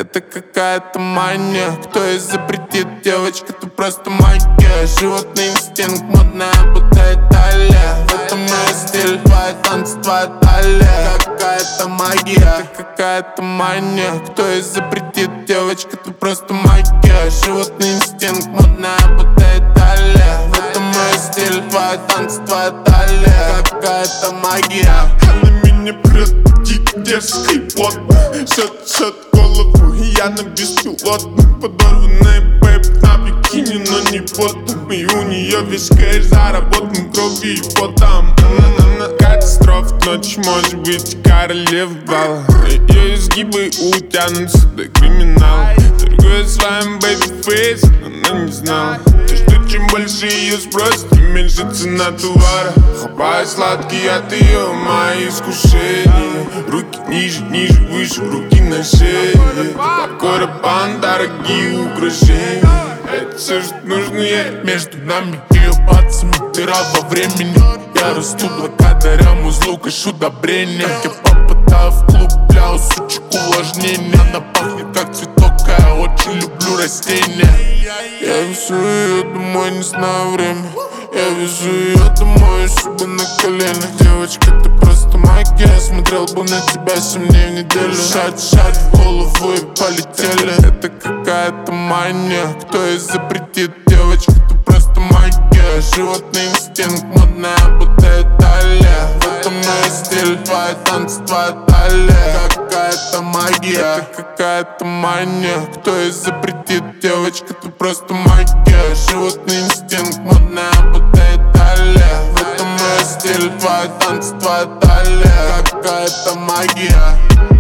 Это какая-то мания. Кто запретит, девочка, ты просто магия. Животный инстинкт, модная будто Италия. В этом мой стиль, твои танцы, твоя талия. Какая-то магия, это какая-то мания. Кто запретит, девочка, ты просто магия. Животный инстинкт, модная будто Италия. В этом мой стиль, твои танцы, твоя талия. Какая-то магия. Она меня прет дерзко и плотно. Шот голову, и я на беспилотном. Подорванная бэйб на бикини, но не потом. И у нее весь кэш заработан кровью и потом. Катастрофа, ночь может быть королева бала. Ее изгибы утянутся до криминала. Торгуя своим бэйби-фейс, она не знала, что чем больше ее спросят, тем меньше цена товара. Хапаю сладкий от ее мои искушения. Руки ниже, ниже, выше, руки на шее. Такой рапан, дорогие украшения. Это все, что нужно ей. Между нами и ее пальцами дыра во времени. Я расту благодаря музлу, кэш удобрения. Я попадаю в клуб для сучек увлажнения. Она пахнет как цветок, а я очень люблю растения. Я везу ее домой, не знаю время. Я везу ее домой, шуба на коленях. Девочка, ты просто магия. Смотрел бы на тебя 7 дней в неделю. Шат в голову и полетели. Это какая-то мания. Кто запретит, девочка, ты просто магия. Животный инстинкт, модная будто Италия. В этом мой стиль, твои танцы, твоя талия. Какая-то магия, это какая-то мания. Кто запретит, девочка, ты просто магия. Животный инстинкт, модная будто Италия. В этом мой стиль, твои танцы, твоя талия. Какая-то магия.